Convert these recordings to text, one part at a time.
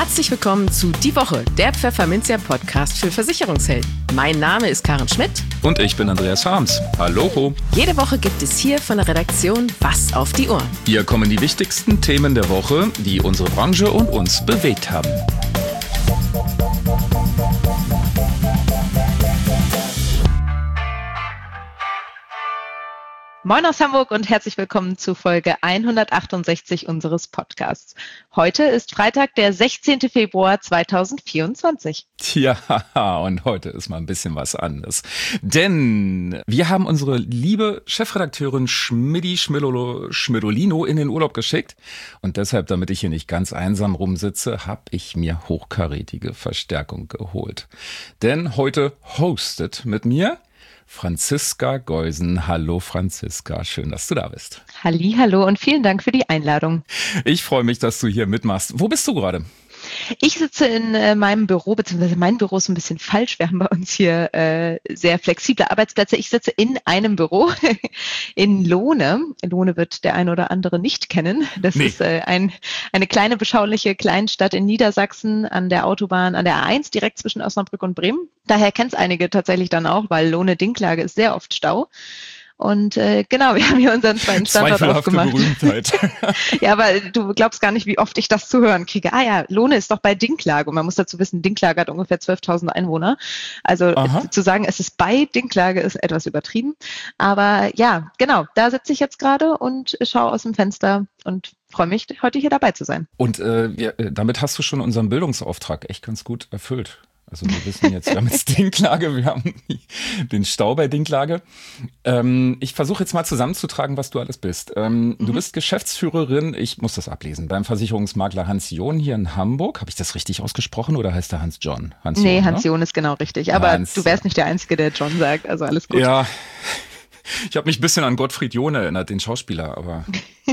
Herzlich willkommen zu Die Woche, der Pfefferminzia-Podcast für Versicherungshelden. Mein Name ist Karen Schmidt. Und ich bin Andreas Harms. Hallo. Jede Woche gibt es hier von der Redaktion was auf die Ohren. Hier kommen die wichtigsten Themen der Woche, die unsere Branche und uns bewegt haben. Moin aus Hamburg und herzlich willkommen zu Folge 168 unseres Podcasts. Heute ist Freitag, der 16. Februar 2024. Tja, und heute ist mal ein bisschen was anderes. Denn wir haben unsere liebe Chefredakteurin Schmidolino in den Urlaub geschickt. Und deshalb, damit ich hier nicht ganz einsam rumsitze, habe ich mir hochkarätige Verstärkung geholt. Denn heute hostet mit mir Franziska Geusen. Hallo Franziska, schön, dass du da bist. Hallihallo und vielen Dank für die Einladung. Ich freue mich, dass du hier mitmachst. Wo bist du gerade? Ich sitze in meinem Büro, beziehungsweise mein Büro ist ein bisschen falsch. Wir haben bei uns hier sehr flexible Arbeitsplätze. Ich sitze in einem Büro in Lohne. Lohne wird der ein oder andere nicht kennen. Das ist eine kleine, beschauliche Kleinstadt in Niedersachsen an der Autobahn, an der A1, direkt zwischen Osnabrück und Bremen. Daher kennt es einige tatsächlich dann auch, weil Lohne-Dinklage ist sehr oft Stau. Und genau, wir haben hier unseren zweiten Standort aufgemacht. Berühmtheit. Ja, aber du glaubst gar nicht, wie oft ich das zu hören kriege. Ah ja, Lohne ist doch bei Dinklage. Und man muss dazu wissen, Dinklage hat ungefähr 12.000 Einwohner. Also zu sagen, es ist bei Dinklage, ist etwas übertrieben. Aber ja, genau, da sitze ich jetzt gerade und schaue aus dem Fenster und freue mich, heute hier dabei zu sein. Und damit hast du schon unseren Bildungsauftrag echt ganz gut erfüllt. Also wir wissen jetzt, wir haben jetzt Dinklage, wir haben den Stau bei Dinklage. Ich versuche jetzt mal zusammenzutragen, was du alles bist. Du bist Geschäftsführerin, ich muss das ablesen, beim Versicherungsmakler Hans John hier in Hamburg. Habe ich das richtig ausgesprochen oder heißt der Hans John? Nee, Hans John ist genau richtig. Aber du wärst nicht der Einzige, der John sagt, also alles gut. Ja, ich habe mich ein bisschen an Gottfried John erinnert, den Schauspieler, aber...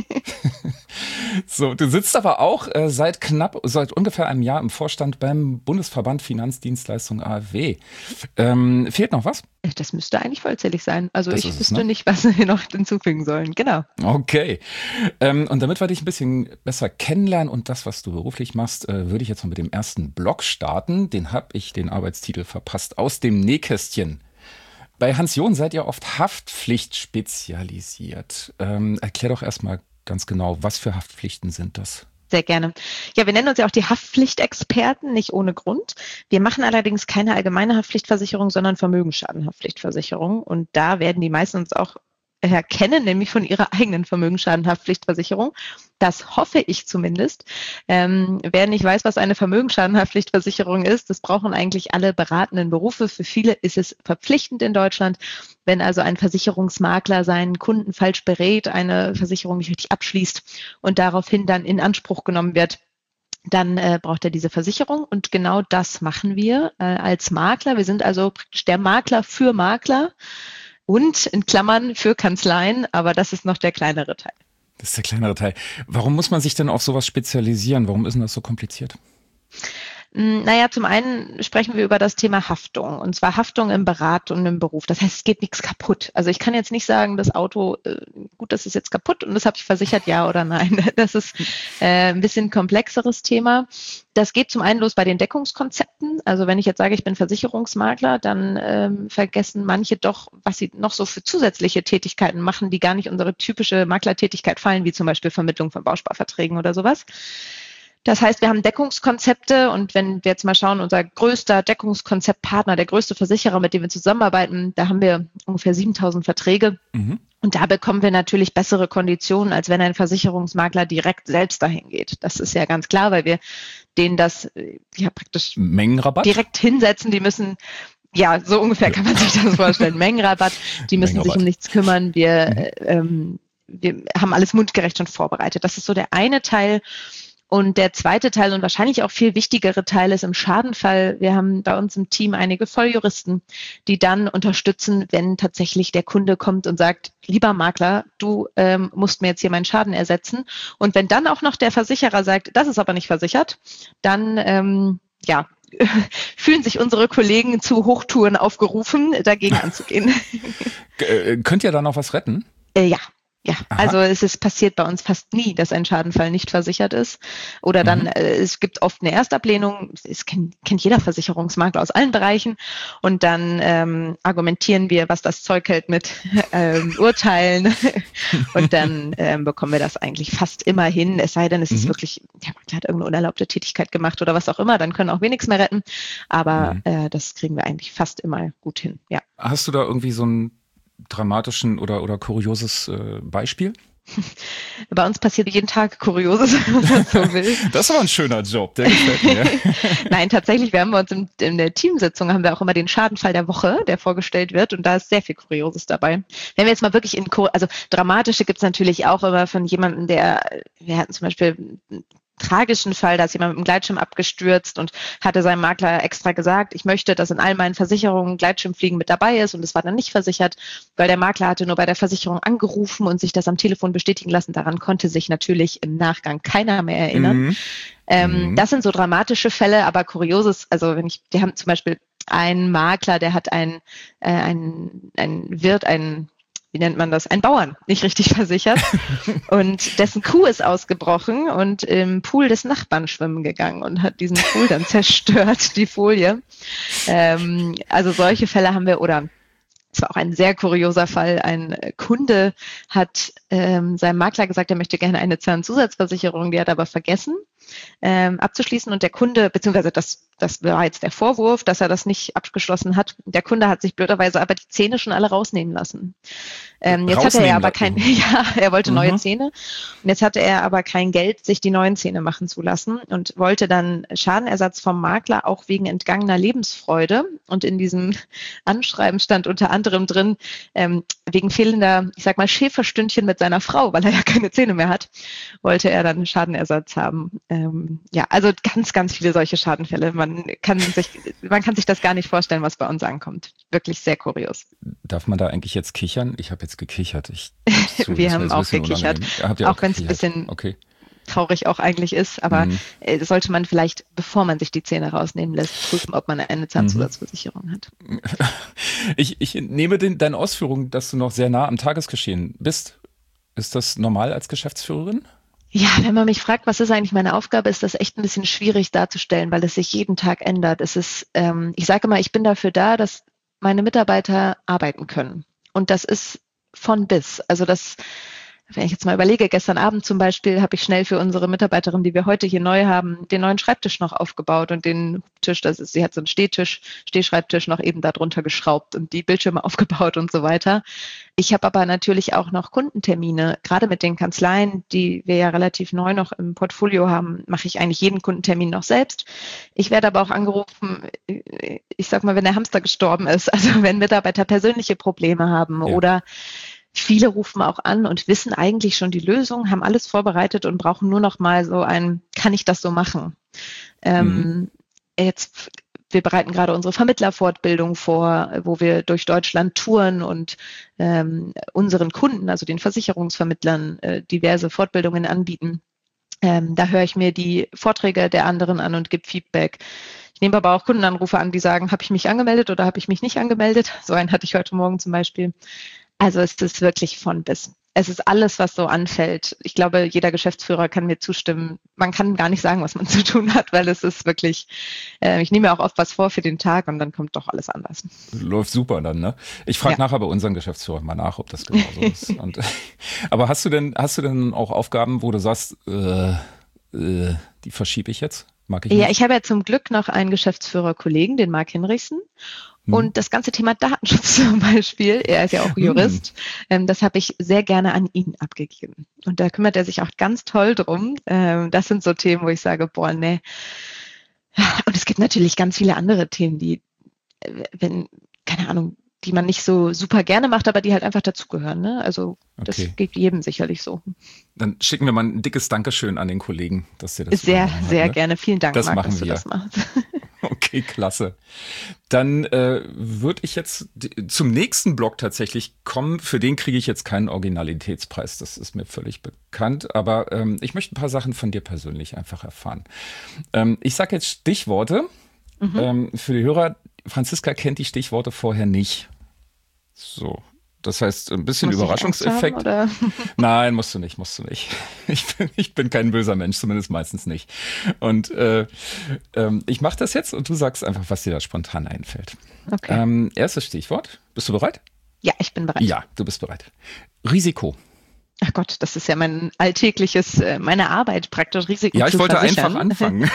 So, du sitzt aber auch seit ungefähr einem Jahr im Vorstand beim Bundesverband Finanzdienstleistung AfW. Fehlt noch was? Das müsste eigentlich vollzählig sein. Also ich wüsste nicht, was wir noch hinzufügen sollen. Genau. Okay. Und damit wir dich ein bisschen besser kennenlernen und das, was du beruflich machst, würde ich jetzt mal mit dem ersten Blog starten. Den Arbeitstitel verpasst, aus dem Nähkästchen. Bei Hans John seid ihr oft Haftpflicht spezialisiert. Erklär doch erstmal ganz genau, was für Haftpflichten sind das? Sehr gerne. Ja, wir nennen uns ja auch die Haftpflichtexperten, nicht ohne Grund. Wir machen allerdings keine allgemeine Haftpflichtversicherung, sondern Vermögensschadenhaftpflichtversicherung. Und da werden die meisten uns auch erkennen, nämlich von ihrer eigenen Vermögensschadenhaftpflichtversicherung. Das hoffe ich zumindest. Wer nicht weiß, was eine Vermögensschadenhaftpflichtversicherung ist, das brauchen eigentlich alle beratenden Berufe. Für viele ist es verpflichtend in Deutschland. Wenn also ein Versicherungsmakler seinen Kunden falsch berät, eine Versicherung nicht richtig abschließt und daraufhin dann in Anspruch genommen wird, dann braucht er diese Versicherung. Und genau das machen wir als Makler. Wir sind also praktisch der Makler für Makler. Und in Klammern für Kanzleien, aber das ist noch der kleinere Teil. Das ist der kleinere Teil. Warum muss man sich denn auf sowas spezialisieren? Warum ist denn das so kompliziert? Naja, zum einen sprechen wir über das Thema Haftung, und zwar Haftung im Berat und im Beruf. Das heißt, es geht nichts kaputt. Also ich kann jetzt nicht sagen, das Auto, gut, das ist jetzt kaputt und das habe ich versichert, ja oder nein. Das ist ein bisschen komplexeres Thema. Das geht zum einen los bei den Deckungskonzepten. Also wenn ich jetzt sage, ich bin Versicherungsmakler, dann vergessen manche doch, was sie noch so für zusätzliche Tätigkeiten machen, die gar nicht unsere typische Maklertätigkeit fallen, wie zum Beispiel Vermittlung von Bausparverträgen oder sowas. Das heißt, wir haben Deckungskonzepte, und wenn wir jetzt mal schauen, unser größter Deckungskonzeptpartner, der größte Versicherer, mit dem wir zusammenarbeiten, da haben wir ungefähr 7.000 Verträge. Und da bekommen wir natürlich bessere Konditionen, als wenn ein Versicherungsmakler direkt selbst dahin geht. Das ist ja ganz klar, weil wir denen das ja praktisch Mengenrabatt direkt hinsetzen. Die müssen, ja, so ungefähr kann man sich das vorstellen. Mengenrabatt, die müssen sich um nichts kümmern. Wir haben alles mundgerecht schon vorbereitet. Das ist so der eine Teil. Und der zweite Teil und wahrscheinlich auch viel wichtigere Teil ist im Schadenfall. Wir haben bei uns im Team einige Volljuristen, die dann unterstützen, wenn tatsächlich der Kunde kommt und sagt, lieber Makler, du musst mir jetzt hier meinen Schaden ersetzen. Und wenn dann auch noch der Versicherer sagt, das ist aber nicht versichert, dann fühlen sich unsere Kollegen zu Hochtouren aufgerufen, dagegen anzugehen. Könnt ihr da noch was retten? Ja. Ja, Aha. also passiert bei uns fast nie, dass ein Schadenfall nicht versichert ist. Oder dann, es gibt oft eine Erstablehnung, kennt jeder Versicherungsmakler aus allen Bereichen. Und dann argumentieren wir, was das Zeug hält mit Urteilen. Und dann bekommen wir das eigentlich fast immer hin. Es sei denn, es ist wirklich, der Makler hat irgendeine unerlaubte Tätigkeit gemacht oder was auch immer, dann können auch wir nichts mehr retten. Aber das kriegen wir eigentlich fast immer gut hin, ja. Hast du da irgendwie so einen dramatischen oder kurioses Beispiel? Bei uns passiert jeden Tag Kurioses, wenn man so will. Das war ein schöner Job, der gefällt mir. Nein, tatsächlich, wir haben bei uns in der Teamsitzung haben wir auch immer den Schadenfall der Woche, der vorgestellt wird, und da ist sehr viel Kurioses dabei. Wenn wir jetzt mal wirklich also dramatische gibt es natürlich auch immer von jemandem, wir hatten zum Beispiel tragischen Fall, da ist jemand mit dem Gleitschirm abgestürzt und hatte seinem Makler extra gesagt, ich möchte, dass in all meinen Versicherungen Gleitschirmfliegen mit dabei ist, und es war dann nicht versichert, weil der Makler hatte nur bei der Versicherung angerufen und sich das am Telefon bestätigen lassen. Daran konnte sich natürlich im Nachgang keiner mehr erinnern. Das sind so dramatische Fälle, aber Kurioses, also wir haben zum Beispiel einen Makler, der hat einen Wirt, wie nennt man das, ein Bauern nicht richtig versichert und dessen Kuh ist ausgebrochen und im Pool des Nachbarn schwimmen gegangen und hat diesen Pool dann zerstört, die Folie. Also solche Fälle haben wir, oder es war auch ein sehr kurioser Fall. Ein Kunde hat seinem Makler gesagt, er möchte gerne eine Zahnzusatzversicherung, die hat aber vergessen abzuschließen, und der Kunde, beziehungsweise das war jetzt der Vorwurf, dass er das nicht abgeschlossen hat. Der Kunde hat sich blöderweise aber die Zähne schon alle rausnehmen lassen. Jetzt hatte er aber er wollte neue Zähne, und jetzt hatte er aber kein Geld, sich die neuen Zähne machen zu lassen, und wollte dann Schadenersatz vom Makler, auch wegen entgangener Lebensfreude. Und in diesem Anschreiben stand unter anderem drin, wegen fehlender, ich sag mal, Schäferstündchen mit seiner Frau, weil er ja keine Zähne mehr hat, wollte er dann Schadenersatz haben. Also ganz, ganz viele solche Schadenfälle. Man kann sich das gar nicht vorstellen, was bei uns ankommt. Wirklich sehr kurios. Darf man da eigentlich jetzt kichern? Ich habe jetzt gekichert. Wir haben auch gekichert, auch wenn es ein bisschen traurig auch eigentlich ist. Aber das sollte man vielleicht, bevor man sich die Zähne rausnehmen lässt, prüfen, ob man eine Zahnzusatzversicherung hat. Ich nehme deine Ausführung, dass du noch sehr nah am Tagesgeschehen bist. Ist das normal als Geschäftsführerin? Ja, wenn man mich fragt, was ist eigentlich meine Aufgabe, ist das echt ein bisschen schwierig darzustellen, weil es sich jeden Tag ändert. Es ist, ich sage immer, ich bin dafür da, dass meine Mitarbeiter arbeiten können. Und das ist von bis. Also wenn ich jetzt mal überlege, gestern Abend zum Beispiel habe ich schnell für unsere Mitarbeiterin, die wir heute hier neu haben, den neuen Schreibtisch noch aufgebaut und den Tisch, sie hat so einen Stehschreibtisch noch eben darunter geschraubt und die Bildschirme aufgebaut und so weiter. Ich habe aber natürlich auch noch Kundentermine, gerade mit den Kanzleien, die wir ja relativ neu noch im Portfolio haben, mache ich eigentlich jeden Kundentermin noch selbst. Ich werde aber auch angerufen, ich sag mal, wenn der Hamster gestorben ist, also wenn Mitarbeiter persönliche Probleme haben oder viele rufen auch an und wissen eigentlich schon die Lösung, haben alles vorbereitet und brauchen nur noch mal so kann ich das so machen? Wir bereiten gerade unsere Vermittlerfortbildung vor, wo wir durch Deutschland touren und unseren Kunden, also den Versicherungsvermittlern, diverse Fortbildungen anbieten. Da höre ich mir die Vorträge der anderen an und gebe Feedback. Ich nehme aber auch Kundenanrufe an, die sagen, habe ich mich angemeldet oder habe ich mich nicht angemeldet? So einen hatte ich heute Morgen zum Beispiel. Also es ist wirklich von bis. Es ist alles, was so anfällt. Ich glaube, jeder Geschäftsführer kann mir zustimmen. Man kann gar nicht sagen, was man zu tun hat, weil es ist wirklich, ich nehme mir auch oft was vor für den Tag und dann kommt doch alles anders. Läuft super dann, ne? Ich frage nachher bei unseren Geschäftsführern mal nach, ob das genauso ist. Aber hast du denn auch Aufgaben, wo du sagst, die verschiebe ich jetzt? Mag ich nicht? Ja, ich habe ja zum Glück noch einen Geschäftsführerkollegen, den Marc Hinrichsen. Und das ganze Thema Datenschutz zum Beispiel, er ist ja auch Jurist, das habe ich sehr gerne an ihn abgegeben. Und da kümmert er sich auch ganz toll drum. Das sind so Themen, wo ich sage, boah, nee. Und es gibt natürlich ganz viele andere Themen, die, keine Ahnung, die man nicht so super gerne macht, aber die halt einfach dazugehören. Ne? Also das geht jedem sicherlich so. Dann schicken wir mal ein dickes Dankeschön an den Kollegen, dass dir das sehr gerne. Vielen Dank, das Marc, machen dass wir. Du das machst. Okay, klasse. Dann würde ich jetzt zum nächsten Block tatsächlich kommen. Für den kriege ich jetzt keinen Originalitätspreis, das ist mir völlig bekannt. Aber ich möchte ein paar Sachen von dir persönlich einfach erfahren. Ich sage jetzt Stichworte. Für die Hörer, Franziska kennt die Stichworte vorher nicht. So, Das heißt, ein bisschen Muss ich Überraschungseffekt. Angst haben, oder? Nein, musst du nicht. Ich bin kein böser Mensch, zumindest meistens nicht. Und ich mache das jetzt und du sagst einfach, was dir da spontan einfällt. Okay. Erstes Stichwort. Bist du bereit? Ja, ich bin bereit. Ja, du bist bereit. Risiko. Ach Gott, das ist ja mein alltägliches, meine Arbeit praktisch, Risiko Ja, ich zu wollte versichern. einfach anfangen.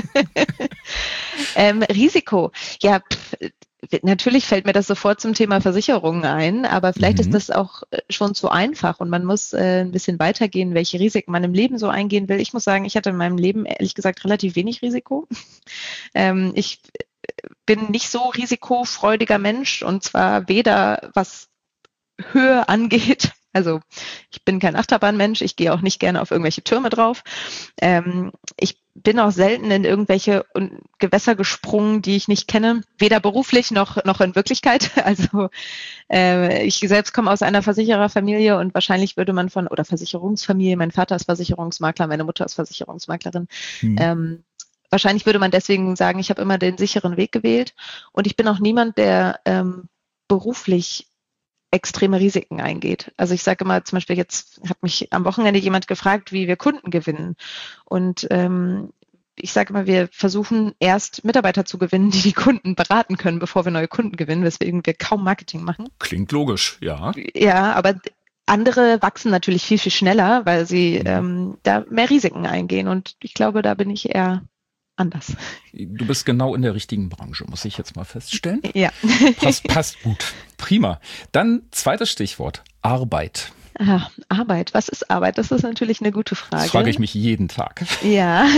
Risiko. Ja, natürlich fällt mir das sofort zum Thema Versicherungen ein, aber vielleicht ist das auch schon zu einfach und man muss ein bisschen weitergehen, welche Risiken man im Leben so eingehen will. Ich muss sagen, ich hatte in meinem Leben ehrlich gesagt relativ wenig Risiko. Ich bin nicht so risikofreudiger Mensch und zwar weder was Höhe angeht. Also ich bin kein Achterbahnmensch, ich gehe auch nicht gerne auf irgendwelche Türme drauf. Ich bin auch selten in irgendwelche Gewässer gesprungen, die ich nicht kenne, weder beruflich noch in Wirklichkeit. Also ich selbst komme aus einer Versichererfamilie und wahrscheinlich würde man oder Versicherungsfamilie, mein Vater ist Versicherungsmakler, meine Mutter ist Versicherungsmaklerin. Wahrscheinlich würde man deswegen sagen, ich habe immer den sicheren Weg gewählt und ich bin auch niemand, der beruflich extreme Risiken eingeht. Also ich sage immer zum Beispiel, jetzt hat mich am Wochenende jemand gefragt, wie wir Kunden gewinnen. Und ich sage immer, wir versuchen erst Mitarbeiter zu gewinnen, die Kunden beraten können, bevor wir neue Kunden gewinnen, weswegen wir kaum Marketing machen. Klingt logisch, ja. Ja, aber andere wachsen natürlich viel, viel schneller, weil sie da mehr Risiken eingehen. Und ich glaube, da bin ich eher anders. Du bist genau in der richtigen Branche, muss ich jetzt mal feststellen. Ja. Passt gut. Prima. Dann zweites Stichwort, Arbeit. Arbeit. Was ist Arbeit? Das ist natürlich eine gute Frage. Das frage ich mich jeden Tag. Ja.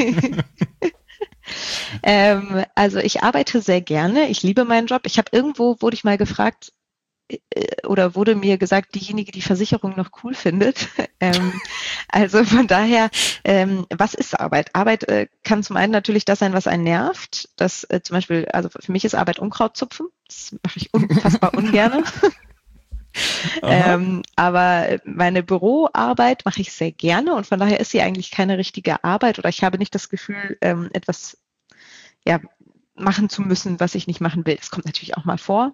Also ich arbeite sehr gerne. Ich liebe meinen Job. Wurde ich mal gefragt, oder wurde mir gesagt, diejenige, die Versicherung noch cool findet. Also von daher, was ist Arbeit? Arbeit kann zum einen natürlich das sein, was einen nervt. Das zum Beispiel, also für mich ist Arbeit Unkraut zupfen. Das mache ich unfassbar ungerne. Aber meine Büroarbeit mache ich sehr gerne und von daher ist sie eigentlich keine richtige Arbeit oder ich habe nicht das Gefühl, etwas machen zu müssen, was ich nicht machen will. Das kommt natürlich auch mal vor.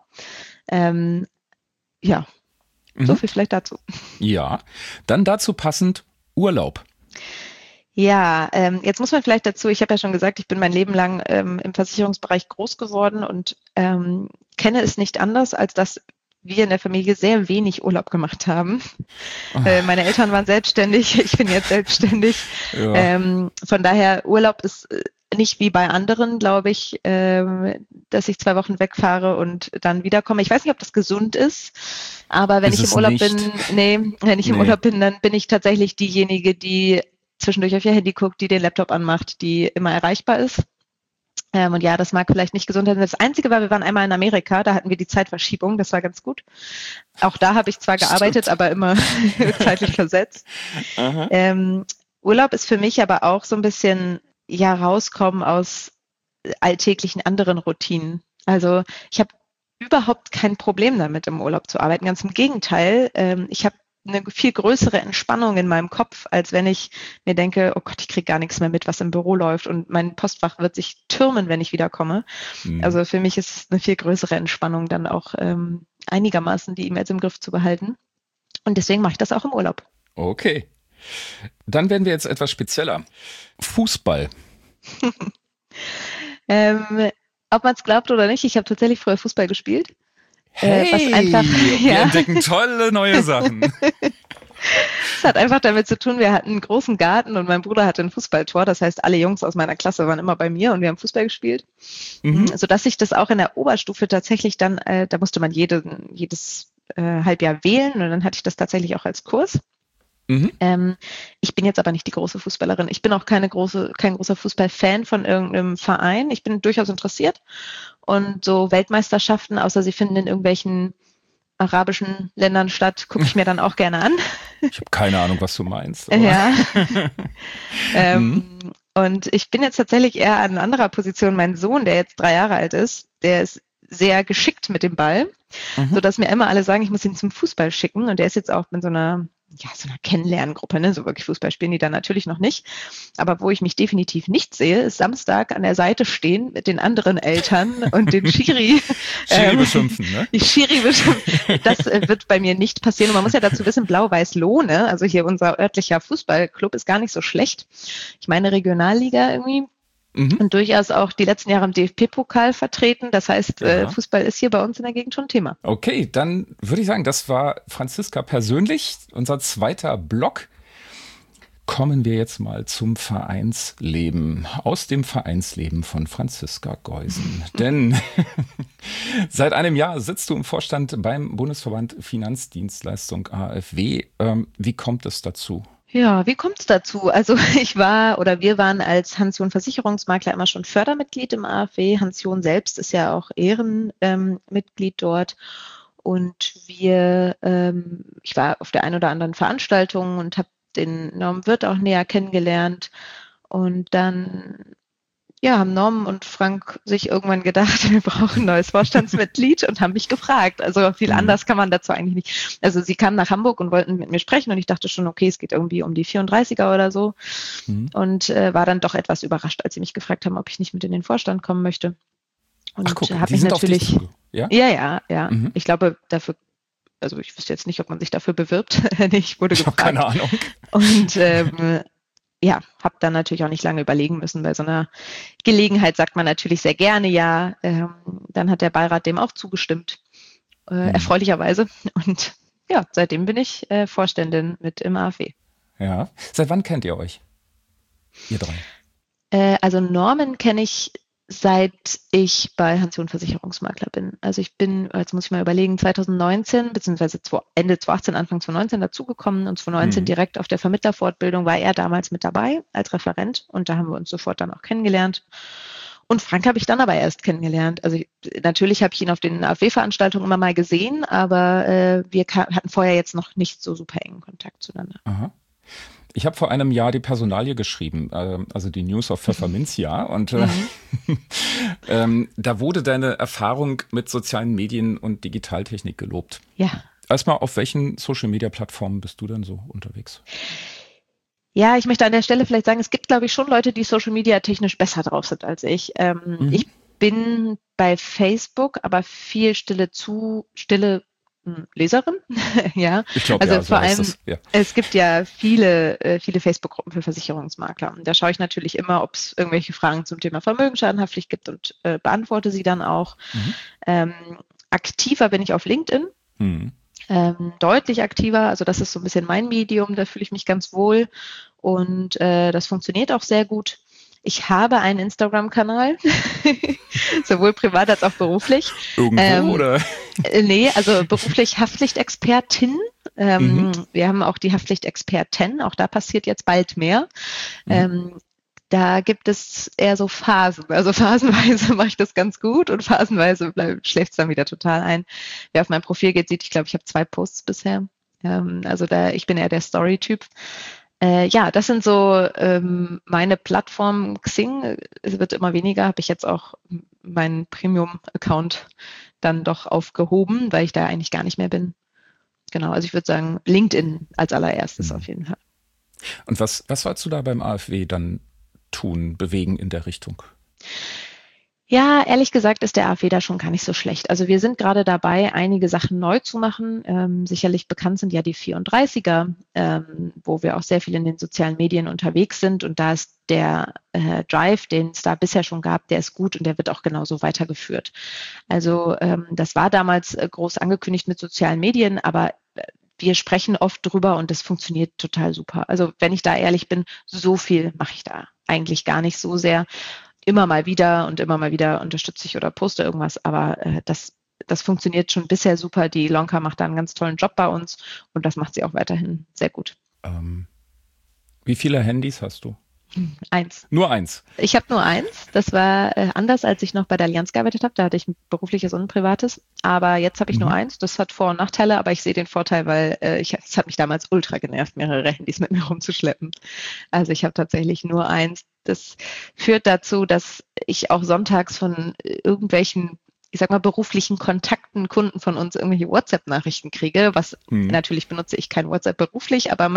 So viel vielleicht dazu. Ja, dann dazu passend Urlaub. Ja, jetzt muss man vielleicht dazu, ich habe ja schon gesagt, ich bin mein Leben lang im Versicherungsbereich groß geworden und kenne es nicht anders, als dass wir in der Familie sehr wenig Urlaub gemacht haben. Meine Eltern waren selbstständig, ich bin jetzt selbstständig. Ja. Von daher, Urlaub ist nicht wie bei anderen, glaube ich, dass ich 2 Wochen wegfahre und dann wiederkomme. Ich weiß nicht, ob das gesund ist, aber wenn ich im Urlaub bin, Urlaub bin, dann bin ich tatsächlich diejenige, die zwischendurch auf ihr Handy guckt, die den Laptop anmacht, die immer erreichbar ist. Und ja, das mag vielleicht nicht gesund sein. Das Einzige war, wir waren einmal in Amerika, da hatten wir die Zeitverschiebung, das war ganz gut. Auch da habe ich zwar gearbeitet, aber immer zeitlich versetzt. Urlaub ist für mich aber auch so ein bisschen rauskommen aus alltäglichen anderen Routinen. Also ich habe überhaupt kein Problem damit, im Urlaub zu arbeiten. Ganz im Gegenteil, ich habe eine viel größere Entspannung in meinem Kopf, als wenn ich mir denke, oh Gott, ich kriege gar nichts mehr mit, was im Büro läuft und mein Postfach wird sich türmen, wenn ich wiederkomme. Also für mich ist es eine viel größere Entspannung, dann auch einigermaßen die E-Mails im Griff zu behalten. Und deswegen mache ich das auch im Urlaub. Okay. Dann werden wir jetzt etwas spezieller. Fußball. Ob man es glaubt oder nicht, ich habe tatsächlich früher Fußball gespielt. Hey, wir entdecken tolle neue Sachen. Es hat einfach damit zu tun, wir hatten einen großen Garten und mein Bruder hatte ein Fußballtor. Das heißt, alle Jungs aus meiner Klasse waren immer bei mir und wir haben Fußball gespielt. Sodass ich das auch in der Oberstufe tatsächlich dann, da musste man jedes Halbjahr wählen und dann hatte ich das tatsächlich auch als Kurs. Ich bin jetzt aber nicht die große Fußballerin. Ich bin auch kein großer Fußballfan von irgendeinem Verein. Ich bin durchaus interessiert. Und so Weltmeisterschaften, außer sie finden in irgendwelchen arabischen Ländern statt, gucke ich mir dann auch gerne an. Ich habe keine Ahnung, was du meinst. Ja. Und ich bin jetzt tatsächlich eher an anderer Position. Mein Sohn, der jetzt 3 Jahre alt ist, der ist sehr geschickt mit dem Ball, sodass mir immer alle sagen, ich muss ihn zum Fußball schicken. Und der ist jetzt auch mit so einer so einer Kennenlerngruppe, ne? So wirklich Fußball spielen die dann natürlich noch nicht. Aber wo ich mich definitiv nicht sehe, ist Samstag an der Seite stehen mit den anderen Eltern und den Schiri. Schiri beschimpfen, ne? Die Schiri beschimpfen. Das wird bei mir nicht passieren. Und man muss ja dazu wissen, Blau-Weiß-Lohne, also hier unser örtlicher Fußballclub, ist gar nicht so schlecht. Ich meine Regionalliga irgendwie. Und durchaus auch die letzten Jahre im DFB-Pokal vertreten. Das heißt, Fußball ist hier bei uns in der Gegend schon ein Thema. Okay, dann würde ich sagen, das war Franziska persönlich, unser zweiter Block. Kommen wir jetzt mal zum Vereinsleben, aus dem Vereinsleben von Franziska Geusen. Denn seit einem Jahr sitzt du im Vorstand beim Bundesverband Finanzdienstleistung AfW. Wie kommt es dazu? Ja, wie kommt es dazu? Also wir waren als Hans-John Versicherungsmakler immer schon Fördermitglied im AfW. Hans-John selbst ist ja auch Ehrenmitglied dort. Und ich war auf der einen oder anderen Veranstaltung und habe den Norm Wirth auch näher kennengelernt. Und dann haben Norm und Frank sich irgendwann gedacht, wir brauchen ein neues Vorstandsmitglied und haben mich gefragt. Also viel anders kann man dazu eigentlich nicht. Also sie kamen nach Hamburg und wollten mit mir sprechen und ich dachte schon, okay, es geht irgendwie um die 34er oder so. Und war dann doch etwas überrascht, als sie mich gefragt haben, ob ich nicht mit in den Vorstand kommen möchte. Und habe mich natürlich. Ja. Ich glaube, dafür. Also ich wüsste jetzt nicht, ob man sich dafür bewirbt. Ich wurde gefragt. Ich habe keine Ahnung. Und habe dann natürlich auch nicht lange überlegen müssen. Bei so einer Gelegenheit sagt man natürlich sehr gerne ja. Dann hat der Beirat dem auch zugestimmt, erfreulicherweise. Und seitdem bin ich Vorständin mit im AfW. Ja. Seit wann kennt ihr euch? Ihr drei? Also Norman kenne ich, seit ich bei Hans-John Versicherungsmakler bin. Also ich bin, jetzt muss ich mal überlegen, 2019 beziehungsweise Ende 2018, Anfang 2019 dazugekommen und 2019 direkt auf der Vermittlerfortbildung war er damals mit dabei als Referent und da haben wir uns sofort dann auch kennengelernt. Und Frank habe ich dann aber erst kennengelernt. Also natürlich habe ich ihn auf den AfW-Veranstaltungen immer mal gesehen, aber wir hatten vorher jetzt noch nicht so super engen Kontakt zueinander. Aha. Ich habe vor einem Jahr die Personalie geschrieben, also die News of Pfefferminzia und da wurde deine Erfahrung mit sozialen Medien und Digitaltechnik gelobt. Ja. Erstmal, auf welchen Social-Media-Plattformen bist du denn so unterwegs? Ja, ich möchte an der Stelle vielleicht sagen, es gibt, glaube ich, schon Leute, die Social-Media technisch besser drauf sind als ich. Ich bin bei Facebook, aber viel stille Leserin, ja. Ich glaube, also vor allem, es gibt ja viele Facebook-Gruppen für Versicherungsmakler. Und da schaue ich natürlich immer, ob es irgendwelche Fragen zum Thema Vermögensschadenhaftpflicht gibt und beantworte sie dann auch. Aktiver bin ich auf LinkedIn. Deutlich aktiver, also das ist so ein bisschen mein Medium, da fühle ich mich ganz wohl und das funktioniert auch sehr gut. Ich habe einen Instagram-Kanal, sowohl privat als auch beruflich. Irgendwo, oder? Nee, also beruflich Haftpflichtexpertin. Wir haben auch die Haftpflichtexpertin, auch da passiert jetzt bald mehr. Da gibt es eher so Phasen. Also phasenweise mache ich das ganz gut und phasenweise schläft es dann wieder total ein. Wer auf mein Profil geht, sieht, ich glaube, ich habe 2 Posts bisher. Ich bin eher der Story-Typ. Das sind so meine Plattformen. Xing, es wird immer weniger, habe ich jetzt auch meinen Premium-Account dann doch aufgehoben, weil ich da eigentlich gar nicht mehr bin. Genau, also ich würde sagen, LinkedIn als allererstes auf jeden Fall. Und was sollst du da beim AfW dann bewegen in der Richtung? Ja, ehrlich gesagt ist der AfW da schon gar nicht so schlecht. Also wir sind gerade dabei, einige Sachen neu zu machen. Sicherlich bekannt sind ja die 34er, wo wir auch sehr viel in den sozialen Medien unterwegs sind. Und da ist der Drive, den es da bisher schon gab, der ist gut und der wird auch genauso weitergeführt. Also das war damals groß angekündigt mit sozialen Medien, aber wir sprechen oft drüber und das funktioniert total super. Also wenn ich da ehrlich bin, so viel mache ich da eigentlich gar nicht so sehr. Immer mal wieder unterstütze ich oder poste irgendwas, aber das funktioniert schon bisher super. Die Lonka macht da einen ganz tollen Job bei uns und das macht sie auch weiterhin sehr gut. Wie viele Handys hast du? 1. Nur 1? Ich habe nur 1. Das war anders, als ich noch bei der Allianz gearbeitet habe. Da hatte ich ein berufliches und ein privates. Aber jetzt habe ich nur 1. Das hat Vor- und Nachteile, aber ich sehe den Vorteil, weil es hat mich damals ultra genervt, mehrere Handys mit mir rumzuschleppen. Also ich habe tatsächlich nur 1. Das führt dazu, dass ich auch sonntags von irgendwelchen ich sag mal, beruflichen Kontakten, Kunden von uns irgendwelche WhatsApp-Nachrichten kriege, was natürlich benutze ich kein WhatsApp beruflich, aber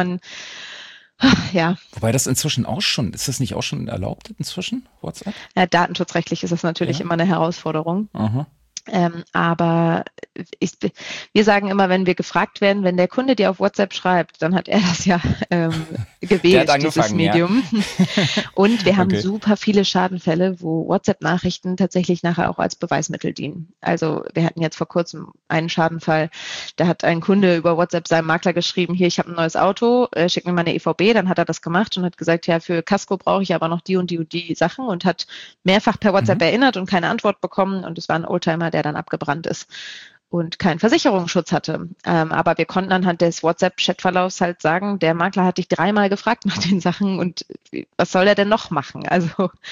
ja. Wobei das inzwischen ist das nicht auch schon erlaubt inzwischen, WhatsApp? Datenschutzrechtlich ist das natürlich immer eine Herausforderung. Aha. Aber wir sagen immer, wenn wir gefragt werden, wenn der Kunde dir auf WhatsApp schreibt, dann hat er das ja gewählt, dieses Medium. Ja. Und wir haben super viele Schadenfälle, wo WhatsApp-Nachrichten tatsächlich nachher auch als Beweismittel dienen. Also wir hatten jetzt vor kurzem einen Schadenfall, da hat ein Kunde über WhatsApp seinem Makler geschrieben, hier, ich habe ein neues Auto, schick mir mal eine EVB, dann hat er das gemacht und hat gesagt, ja, für Kasko brauche ich aber noch die und die und die Sachen und hat mehrfach per WhatsApp erinnert und keine Antwort bekommen und es war ein Oldtimer, der dann abgebrannt ist und keinen Versicherungsschutz hatte. Aber wir konnten anhand des WhatsApp-Chatverlaufs halt sagen, der Makler hat dich 3-mal gefragt nach den Sachen und was soll er denn noch machen? Also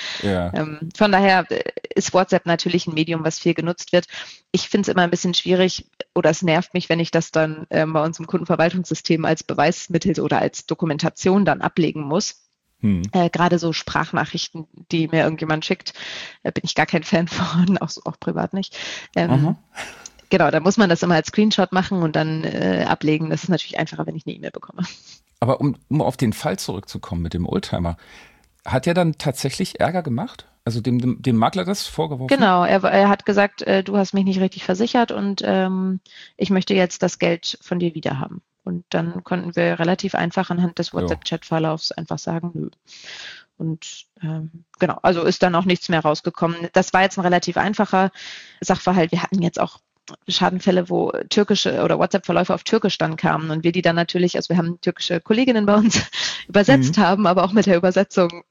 von daher ist WhatsApp natürlich ein Medium, was viel genutzt wird. Ich finde es immer ein bisschen schwierig oder es nervt mich, wenn ich das dann bei uns im Kundenverwaltungssystem als Beweismittel oder als Dokumentation dann ablegen muss. Gerade so Sprachnachrichten, die mir irgendjemand schickt, bin ich gar kein Fan von, auch privat nicht. Genau, da muss man das immer als Screenshot machen und dann ablegen. Das ist natürlich einfacher, wenn ich eine E-Mail bekomme. Aber um auf den Fall zurückzukommen mit dem Oldtimer, hat er dann tatsächlich Ärger gemacht? Also dem Makler das vorgeworfen? Genau, er hat gesagt, du hast mich nicht richtig versichert und ich möchte jetzt das Geld von dir wieder haben. Und dann konnten wir relativ einfach anhand des WhatsApp-Chat-Verlaufs einfach sagen, nö. Und genau, also ist dann auch nichts mehr rausgekommen. Das war jetzt ein relativ einfacher Sachverhalt. Wir hatten jetzt auch Schadenfälle, wo türkische oder WhatsApp-Verläufe auf Türkisch dann kamen und wir die dann natürlich, also wir haben türkische Kolleginnen bei uns übersetzt haben, aber auch mit der Übersetzung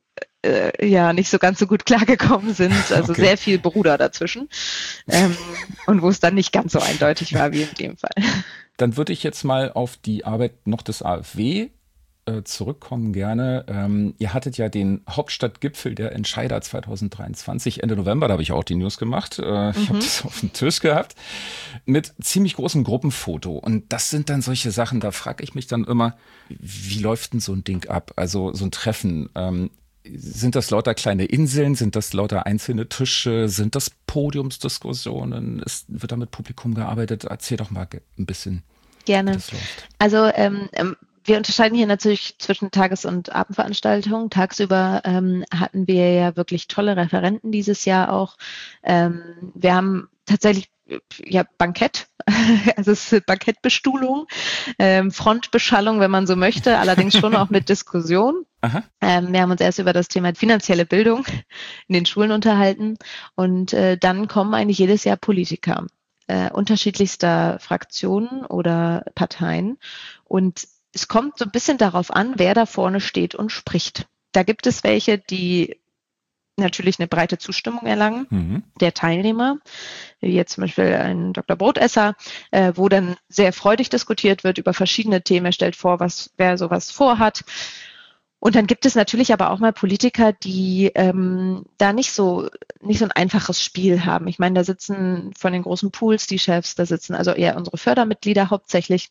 nicht so ganz so gut klargekommen sind. Also sehr viel Bruder dazwischen und wo es dann nicht ganz so eindeutig war wie in dem Fall. Dann würde ich jetzt mal auf die Arbeit noch des AfW zurückkommen gerne. Ihr hattet ja den Hauptstadtgipfel der Entscheider 2023, Ende November, da habe ich auch die News gemacht. Ich habe das auf dem Tisch gehabt, mit ziemlich großem Gruppenfoto. Und das sind dann solche Sachen, da frage ich mich dann immer, wie läuft denn so ein Ding ab? Also so ein Treffen. Sind das lauter kleine Inseln? Sind das lauter einzelne Tische? Sind das Podiumsdiskussionen? Wird da mit Publikum gearbeitet? Erzähl doch mal ein bisschen, gerne. Wie das läuft. Also wir unterscheiden hier natürlich zwischen Tages- und Abendveranstaltungen. Tagsüber hatten wir ja wirklich tolle Referenten dieses Jahr auch. Wir haben tatsächlich Bankett, also es ist Bankettbestuhlung, Frontbeschallung, wenn man so möchte, allerdings schon auch mit Diskussion. Wir haben uns erst über das Thema finanzielle Bildung in den Schulen unterhalten und dann kommen eigentlich jedes Jahr Politiker unterschiedlichster Fraktionen oder Parteien und es kommt so ein bisschen darauf an, wer da vorne steht und spricht. Da gibt es welche, die natürlich eine breite Zustimmung erlangen, der Teilnehmer, wie jetzt zum Beispiel ein Dr. Brotesser, wo dann sehr freudig diskutiert wird über verschiedene Themen. Er stellt vor, wer sowas vorhat. Und dann gibt es natürlich aber auch mal Politiker, die da nicht so ein einfaches Spiel haben. Ich meine, da sitzen von den großen Pools die Chefs, da sitzen also eher unsere Fördermitglieder hauptsächlich.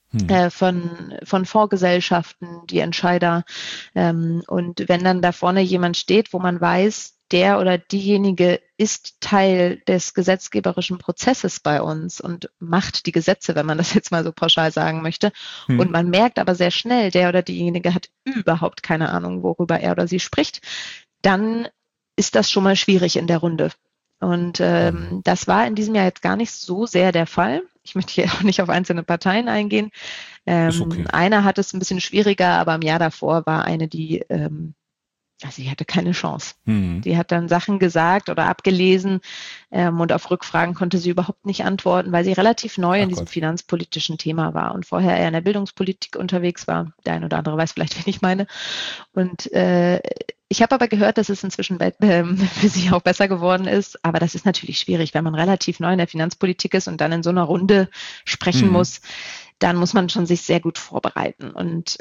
Von Fondsgesellschaften, die Entscheider. Und wenn dann da vorne jemand steht, wo man weiß, der oder diejenige ist Teil des gesetzgeberischen Prozesses bei uns und macht die Gesetze, wenn man das jetzt mal so pauschal sagen möchte. Und man merkt aber sehr schnell, der oder diejenige hat überhaupt keine Ahnung, worüber er oder sie spricht, dann ist das schon mal schwierig in der Runde. Und das war in diesem Jahr jetzt gar nicht so sehr der Fall. Ich möchte hier auch nicht auf einzelne Parteien eingehen. Einer hat es ein bisschen schwieriger, aber im Jahr davor war eine, die hatte keine Chance. Die hat dann Sachen gesagt oder abgelesen und auf Rückfragen konnte sie überhaupt nicht antworten, weil sie relativ neu in diesem finanzpolitischen Thema war und vorher eher in der Bildungspolitik unterwegs war. Der ein oder andere weiß vielleicht, wen ich meine. Und ich habe aber gehört, dass es inzwischen für sie auch besser geworden ist. Aber das ist natürlich schwierig, wenn man relativ neu in der Finanzpolitik ist und dann in so einer Runde sprechen muss. Dann muss man schon sich sehr gut vorbereiten. Und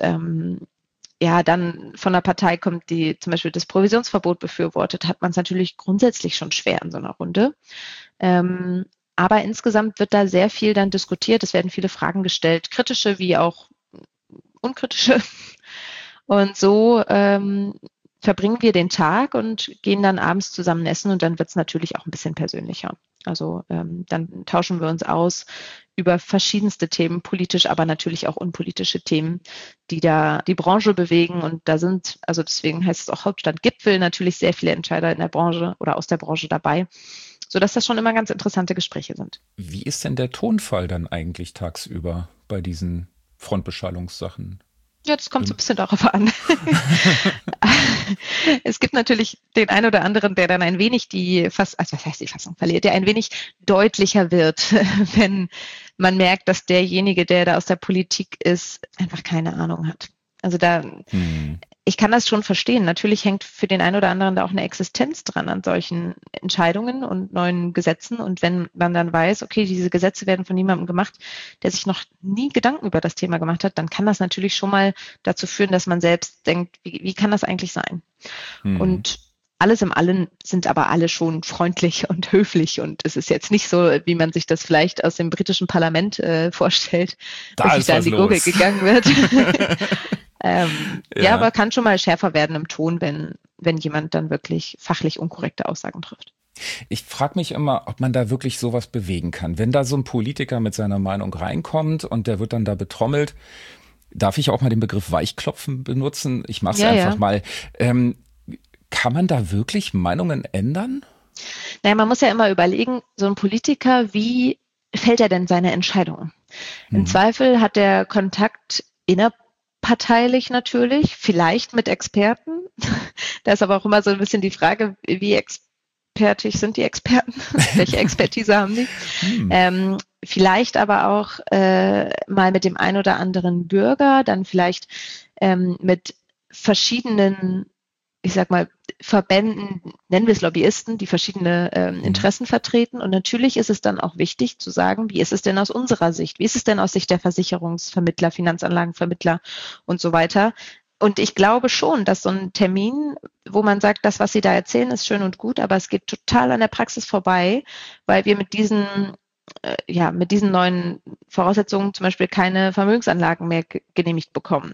dann von der Partei kommt, die zum Beispiel das Provisionsverbot befürwortet, hat man es natürlich grundsätzlich schon schwer in so einer Runde. Aber insgesamt wird da sehr viel dann diskutiert. Es werden viele Fragen gestellt, kritische wie auch unkritische. Und so verbringen wir den Tag und gehen dann abends zusammen essen und dann wird es natürlich auch ein bisschen persönlicher. Also dann tauschen wir uns aus über verschiedenste Themen, politisch, aber natürlich auch unpolitische Themen, die da die Branche bewegen. Und da sind, also deswegen heißt es auch Hauptstadtgipfel, natürlich sehr viele Entscheider in der Branche oder aus der Branche dabei, sodass das schon immer ganz interessante Gespräche sind. Wie ist denn der Tonfall dann eigentlich tagsüber bei diesen Frontbeschallungssachen? Ja, das kommt so ein bisschen darauf an. Es gibt natürlich den einen oder anderen, der dann ein wenig die Fassung verliert, der ein wenig deutlicher wird, wenn man merkt, dass derjenige, der da aus der Politik ist, einfach keine Ahnung hat. Also ich kann das schon verstehen. Natürlich hängt für den einen oder anderen da auch eine Existenz dran an solchen Entscheidungen und neuen Gesetzen. Und wenn man dann weiß, okay, diese Gesetze werden von jemandem gemacht, der sich noch nie Gedanken über das Thema gemacht hat, dann kann das natürlich schon mal dazu führen, dass man selbst denkt, wie kann das eigentlich sein? Und alles im Allen sind aber alle schon freundlich und höflich. Und es ist jetzt nicht so, wie man sich das vielleicht aus dem britischen Parlament vorstellt, da ist da in die Gurgel gegangen wird. Ja, aber kann schon mal schärfer werden im Ton, wenn jemand dann wirklich fachlich unkorrekte Aussagen trifft. Ich frage mich immer, ob man da wirklich sowas bewegen kann. Wenn da so ein Politiker mit seiner Meinung reinkommt und der wird dann da betrommelt, darf ich auch mal den Begriff Weichklopfen benutzen? Ich mache es einfach mal. Kann man da wirklich Meinungen ändern? Naja, man muss ja immer überlegen, so ein Politiker, wie fällt er denn seine Entscheidungen? Im Zweifel hat er Kontakt innerparteilich natürlich, vielleicht mit Experten. Da ist aber auch immer so ein bisschen die Frage, wie expertig sind die Experten? Welche Expertise haben die? Vielleicht aber auch mal mit dem ein oder anderen Bürger, dann vielleicht mit verschiedenen, ich sag mal, Verbänden, nennen wir es Lobbyisten, die verschiedene Interessen vertreten. Und natürlich ist es dann auch wichtig zu sagen, wie ist es denn aus unserer Sicht? Wie ist es denn aus Sicht der Versicherungsvermittler, Finanzanlagenvermittler und so weiter? Und ich glaube schon, dass so ein Termin, wo man sagt, das, was Sie da erzählen, ist schön und gut, aber es geht total an der Praxis vorbei, weil wir mit diesen neuen Voraussetzungen zum Beispiel keine Vermögensanlagen mehr genehmigt bekommen.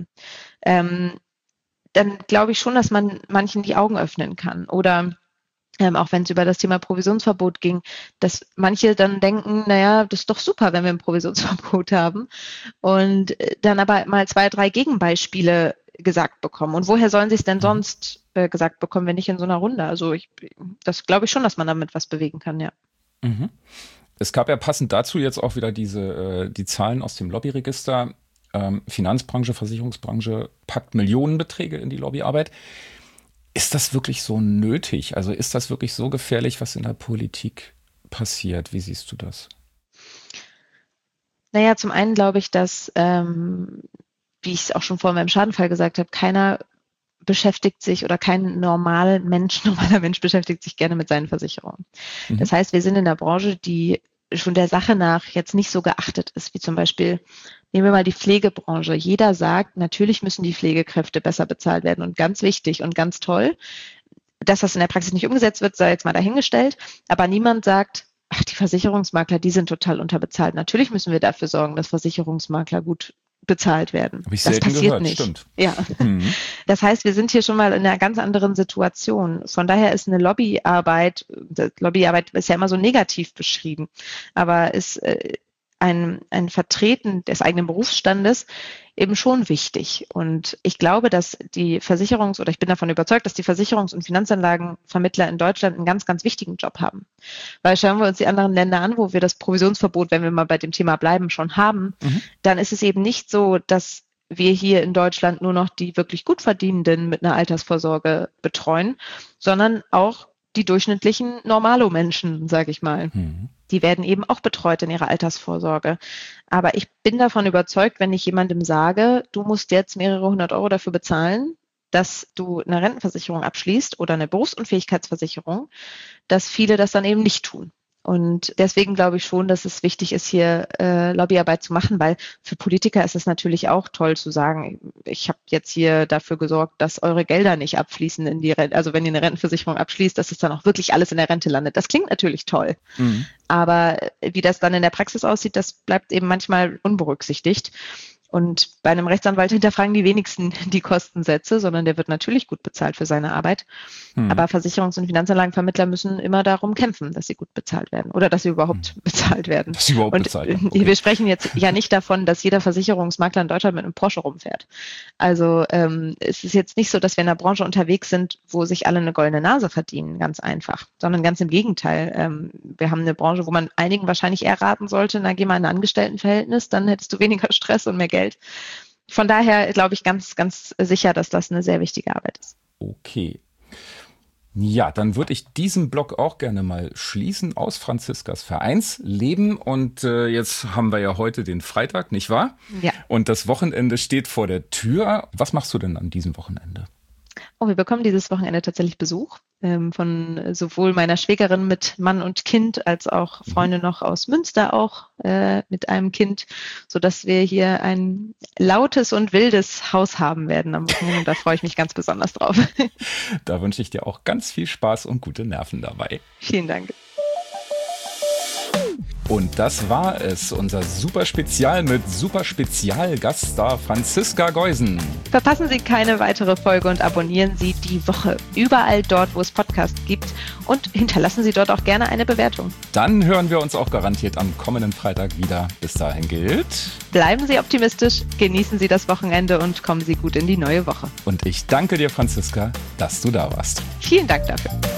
Dann glaube ich schon, dass man manchen die Augen öffnen kann. Oder auch wenn es über das Thema Provisionsverbot ging, dass manche dann denken, naja, das ist doch super, wenn wir ein Provisionsverbot haben. Und dann aber mal 2, 3 Gegenbeispiele gesagt bekommen. Und woher sollen sie es denn sonst gesagt bekommen, wenn nicht in so einer Runde? Also das glaube ich schon, dass man damit was bewegen kann, ja. Es gab ja passend dazu jetzt auch wieder die Zahlen aus dem Lobbyregister. Finanzbranche, Versicherungsbranche packt Millionenbeträge in die Lobbyarbeit. Ist das wirklich so nötig? Also ist das wirklich so gefährlich, was in der Politik passiert? Wie siehst du das? Naja, zum einen glaube ich, dass, wie ich es auch schon vor meinem Schadenfall gesagt habe, keiner beschäftigt sich oder kein normaler Mensch beschäftigt sich gerne mit seinen Versicherungen. Das heißt, wir sind in der Branche, die schon der Sache nach jetzt nicht so geachtet ist, wie zum Beispiel, nehmen wir mal die Pflegebranche. Jeder sagt, natürlich müssen die Pflegekräfte besser bezahlt werden und ganz wichtig und ganz toll. Dass das in der Praxis nicht umgesetzt wird, sei jetzt mal dahingestellt. Aber niemand sagt, ach, die Versicherungsmakler, die sind total unterbezahlt. Natürlich müssen wir dafür sorgen, dass Versicherungsmakler gut bezahlt werden. Habe ich das selten passiert gehört, nicht. Stimmt. Ja. Das heißt, wir sind hier schon mal in einer ganz anderen Situation. Von daher ist eine Lobbyarbeit ist ja immer so negativ beschrieben, aber ist ein Vertreten des eigenen Berufsstandes eben schon wichtig. Und ich glaube, dass ich bin davon überzeugt, dass die Versicherungs- und Finanzanlagenvermittler in Deutschland einen ganz, ganz wichtigen Job haben. Weil schauen wir uns die anderen Länder an, wo wir das Provisionsverbot, wenn wir mal bei dem Thema bleiben, schon haben, dann ist es eben nicht so, dass wir hier in Deutschland nur noch die wirklich gut Verdienenden mit einer Altersvorsorge betreuen, sondern auch die durchschnittlichen Normalo-Menschen, sage ich mal. Die werden eben auch betreut in ihrer Altersvorsorge. Aber ich bin davon überzeugt, wenn ich jemandem sage, du musst jetzt mehrere 100 Euro dafür bezahlen, dass du eine Rentenversicherung abschließt oder eine Berufsunfähigkeitsversicherung, dass viele das dann eben nicht tun. Und deswegen glaube ich schon, dass es wichtig ist, hier Lobbyarbeit zu machen, weil für Politiker ist es natürlich auch toll zu sagen, ich habe jetzt hier dafür gesorgt, dass eure Gelder nicht abfließen in die Rente. Also wenn ihr eine Rentenversicherung abschließt, dass es dann auch wirklich alles in der Rente landet. Das klingt natürlich toll. Aber wie das dann in der Praxis aussieht, das bleibt eben manchmal unberücksichtigt. Und bei einem Rechtsanwalt hinterfragen die wenigsten die Kostensätze, sondern der wird natürlich gut bezahlt für seine Arbeit. Aber Versicherungs- und Finanzanlagenvermittler müssen immer darum kämpfen, dass sie gut bezahlt werden oder dass sie überhaupt bezahlt werden. Dass sie überhaupt bezahlt werden. Okay. Wir sprechen jetzt ja nicht davon, dass jeder Versicherungsmakler in Deutschland mit einem Porsche rumfährt. Also es ist jetzt nicht so, dass wir in einer Branche unterwegs sind, wo sich alle eine goldene Nase verdienen, ganz einfach, sondern ganz im Gegenteil. Wir haben eine Branche, wo man einigen wahrscheinlich eher raten sollte, na, geh mal in ein Angestelltenverhältnis, dann hättest du weniger Stress und mehr Geld. Von daher glaube ich ganz, ganz sicher, dass das eine sehr wichtige Arbeit ist. Okay. Ja, dann würde ich diesen Blog auch gerne mal schließen aus Franziskas Vereinsleben. Und jetzt haben wir ja heute den Freitag, nicht wahr? Ja. Und das Wochenende steht vor der Tür. Was machst du denn an diesem Wochenende? Oh, wir bekommen dieses Wochenende tatsächlich Besuch von sowohl meiner Schwägerin mit Mann und Kind als auch Freunde noch aus Münster auch mit einem Kind, sodass wir hier ein lautes und wildes Haus haben werden am Wochenende. Und da freue ich mich ganz besonders drauf. Da wünsche ich dir auch ganz viel Spaß und gute Nerven dabei. Vielen Dank. Und das war es, unser Super-Spezial mit Super-Spezial-Gaststar Franziska Geusen. Verpassen Sie keine weitere Folge und abonnieren Sie Die Woche überall dort, wo es Podcasts gibt und hinterlassen Sie dort auch gerne eine Bewertung. Dann hören wir uns auch garantiert am kommenden Freitag wieder. Bis dahin gilt: Bleiben Sie optimistisch, genießen Sie das Wochenende und kommen Sie gut in die neue Woche. Und ich danke dir, Franziska, dass du da warst. Vielen Dank dafür.